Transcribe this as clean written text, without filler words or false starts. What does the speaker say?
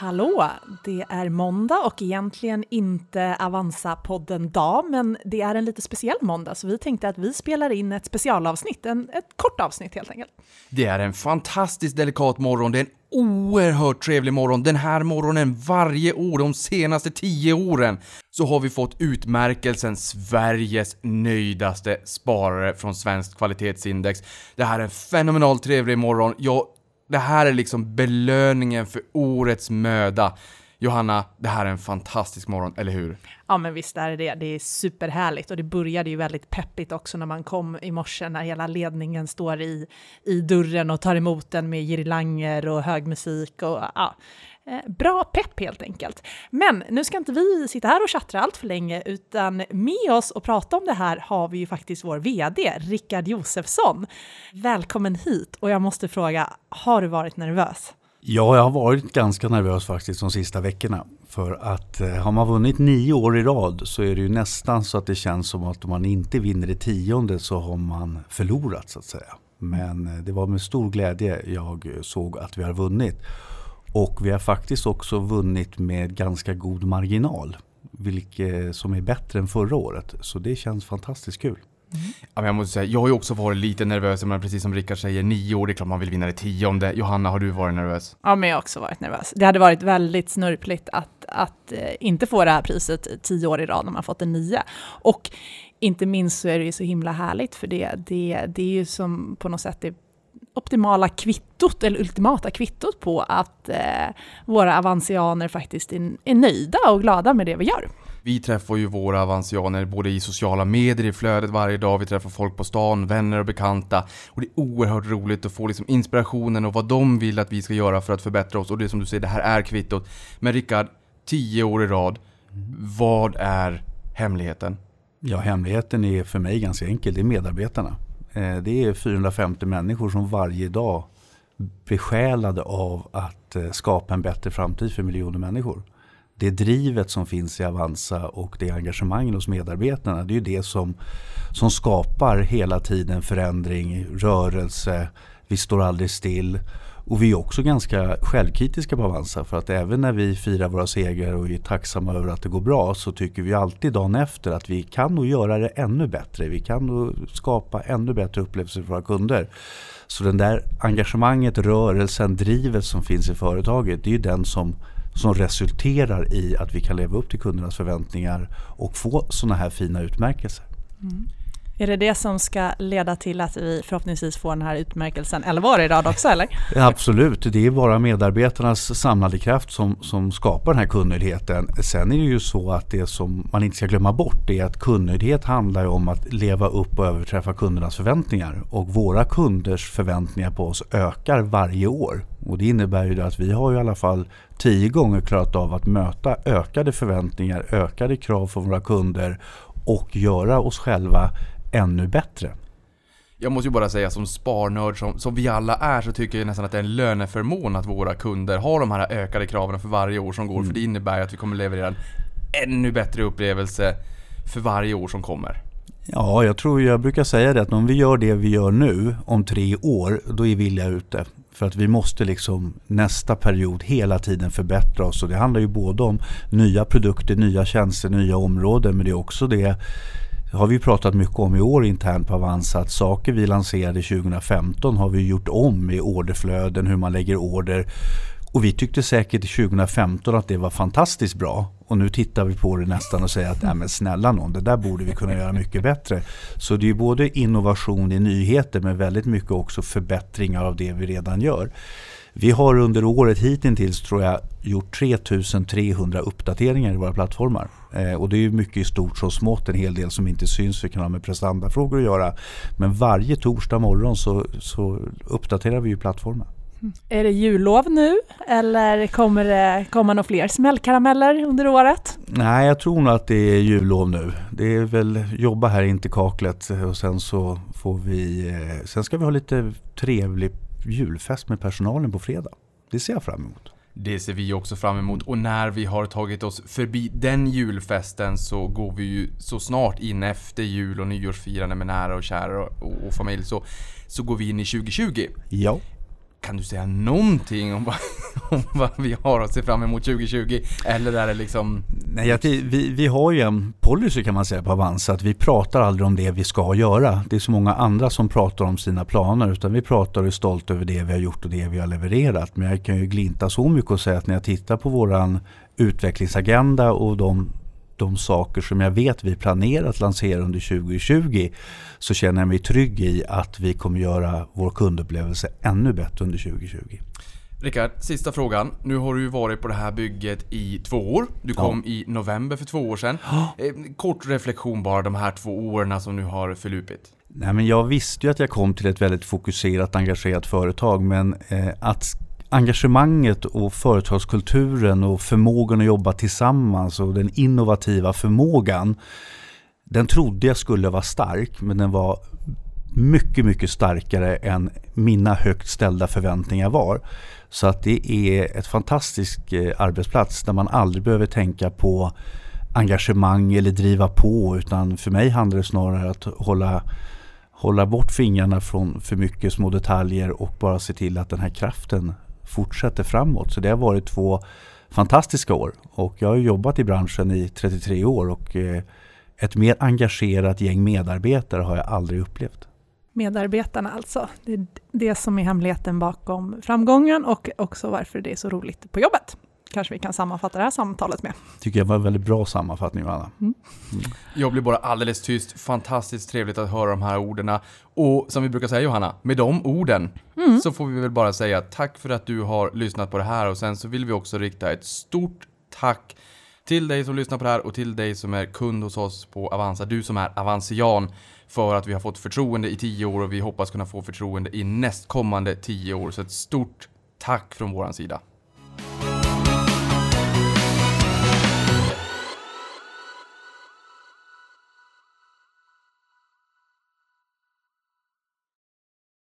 Hallå, det är måndag och egentligen inte Avanza-podden dag, men det är en lite speciell måndag så vi tänkte att vi spelar in ett specialavsnitt, ett kort avsnitt helt enkelt. Det är en fantastiskt delikat morgon, det är en oerhört trevlig morgon. Den här morgonen varje år de senaste 10 åren så har vi fått utmärkelsen Sveriges nöjdaste sparare från Svenskt kvalitetsindex. Det här är en fenomenalt trevlig morgon. Det här är liksom belöningen för årets möda. Johanna, det här är en fantastisk morgon, eller hur? Ja, men visst är det. Det är superhärligt och det började ju väldigt peppigt också när man kom i morse när hela ledningen står i dörren och tar emot den med girlanger och hög musik och bra pepp helt enkelt. Men nu ska inte vi sitta här och chattra allt för länge utan med oss och prata om det här har vi ju faktiskt vår vd Rickard Josefsson. Välkommen hit och jag måste fråga, har du varit nervös? Ja, jag har varit ganska nervös faktiskt de sista veckorna. För att har man vunnit 9 år i rad så är det ju nästan så att det känns som att om man inte vinner det 10:e så har man förlorat så att säga. Men det var med stor glädje jag såg att vi har vunnit. Och vi har faktiskt också vunnit med ganska god marginal. Vilket som är bättre än förra året. Så det känns fantastiskt kul. Ja, men jag måste säga, jag har ju också varit lite nervös, men precis som Rickard säger, 9 år, det är klart man vill vinna det 10:e. Johanna, har du varit nervös? Ja, men jag har också varit nervös. Det hade varit väldigt snurpligt att inte få det här priset 10 år i rad när man fått en 9. Och inte minst så är det ju så himla härligt för det är ju som på något sätt det optimala kvittot eller ultimata kvittot på att våra avansianer faktiskt är nöjda och glada med det vi gör. Vi träffar ju våra avansianer både i sociala medier, i flödet varje dag. Vi träffar folk på stan, vänner och bekanta. Och det är oerhört roligt att få liksom inspirationen och vad de vill att vi ska göra för att förbättra oss. Och det som du säger, det här är kvittot. Men Rickard, 10 år i rad, vad är hemligheten? Ja, hemligheten är för mig ganska enkel. Det är medarbetarna. Det är 450 människor som varje dag besjälade av att skapa en bättre framtid för miljoner människor. Det drivet som finns i Avanza och det engagemanget hos medarbetarna, det är ju det som skapar hela tiden förändring, rörelse, vi står aldrig still. Och vi är också ganska självkritiska på Avanza för att även när vi firar våra segrar och är tacksamma över att det går bra så tycker vi alltid dagen efter att vi kan nog göra det ännu bättre. Vi kan nog skapa ännu bättre upplevelser för våra kunder. Så den där engagemanget, rörelsen, drivet som finns i företaget, det är ju den som resulterar i att vi kan leva upp till kundernas förväntningar och få såna här fina utmärkelser. Mm. Är det som ska leda till att vi förhoppningsvis får den här utmärkelsen 11 år i rad också, eller? Ja, absolut, det är bara medarbetarnas samlade kraft som skapar den här kundnöjdheten. Sen är det ju så att det som man inte ska glömma bort är att kundnöjdhet handlar om att leva upp och överträffa kundernas förväntningar. Och våra kunders förväntningar på oss ökar varje år. Och det innebär ju att vi har i alla fall 10 gånger klarat av att möta ökade förväntningar, ökade krav från våra kunder och göra oss själva ännu bättre. Jag måste ju bara säga som sparnörd som vi alla är så tycker jag nästan att det är en löneförmån att våra kunder har de här ökade kraven för varje år som går. För det innebär att vi kommer leverera en ännu bättre upplevelse för varje år som kommer. Ja, jag brukar säga det att om vi gör det vi gör nu om 3 år, då är vi illa ute. För att vi måste liksom nästa period hela tiden förbättra oss. Och det handlar ju både om nya produkter, nya tjänster, nya områden. Men det är också det har vi pratat mycket om i år internt på Avanza. Att saker vi lanserade 2015 har vi gjort om i orderflöden, hur man lägger order. Och vi tyckte säkert i 2015 att det var fantastiskt bra. Och nu tittar vi på det nästan och säger att men snälla någon, det där borde vi kunna göra mycket bättre. Så det är både innovation i nyheter men väldigt mycket också förbättringar av det vi redan gör. Vi har under året hittills tror jag gjort 3300 uppdateringar i våra plattformar. Och det är ju mycket i stort så smått, en hel del som inte syns för kan ha med prestandafrågor att göra. Men varje torsdag morgon så uppdaterar vi ju plattformen. Är det jullov nu eller kommer det komma några fler smällkarameller under året? Nej, jag tror nog att det är jullov nu. Det är väl jobba här in till kaklet och sen så får vi sen ska vi ha lite trevlig julfest med personalen på fredag. Det ser jag fram emot. Det ser vi också fram emot och när vi har tagit oss förbi den julfesten så går vi ju så snart in efter jul och nyårsfirande med nära och kära och familj så går vi in i 2020. Ja. Kan du säga någonting om om vad vi har att se fram emot 2020? Eller är det liksom... Nej, vi har ju en policy kan man säga på Avanza, att vi pratar aldrig om det vi ska göra. Det är så många andra som pratar om sina planer, utan vi pratar och är stolt över det vi har gjort och det vi har levererat. Men jag kan ju glinta så mycket och säga att när jag tittar på våran utvecklingsagenda och de saker som jag vet vi planerar att lansera under 2020, så känner jag mig trygg i att vi kommer göra vår kundupplevelse ännu bättre under 2020. Rickard, sista frågan. Nu har du ju varit på det här bygget i 2 år. Du kom i november för 2 år sedan. Kort reflektion bara, de här 2 åren som nu har förlupit. Nej, men jag visste ju att jag kom till ett väldigt fokuserat, engagerat företag, men att engagemanget och företagskulturen och förmågan att jobba tillsammans och den innovativa förmågan, den trodde jag skulle vara stark, men den var mycket, mycket starkare än mina högt ställda förväntningar var. Så att det är ett fantastisk arbetsplats där man aldrig behöver tänka på engagemang eller driva på, utan för mig handlar det snarare att hålla bort fingrarna från för mycket små detaljer och bara se till att den här kraften fortsätter framåt. Så det har varit 2 fantastiska år och jag har jobbat i branschen i 33 år och ett mer engagerat gäng medarbetare har jag aldrig upplevt. Medarbetarna alltså, det är det som är hemligheten bakom framgången och också varför det är så roligt på jobbet. Kanske vi kan sammanfatta det här samtalet med. Tycker jag var en väldigt bra sammanfattning, Johanna. Jag blir bara alldeles tyst. Fantastiskt trevligt att höra de här orden. Och som vi brukar säga, Johanna, med de orden så får vi väl bara säga tack för att du har lyssnat på det här. Och sen så vill vi också rikta ett stort tack till dig som lyssnar på det här och till dig som är kund hos oss på Avanza. Du som är avanzian, för att vi har fått förtroende i 10 år och vi hoppas kunna få förtroende i nästkommande 10 år. Så ett stort tack från våran sida.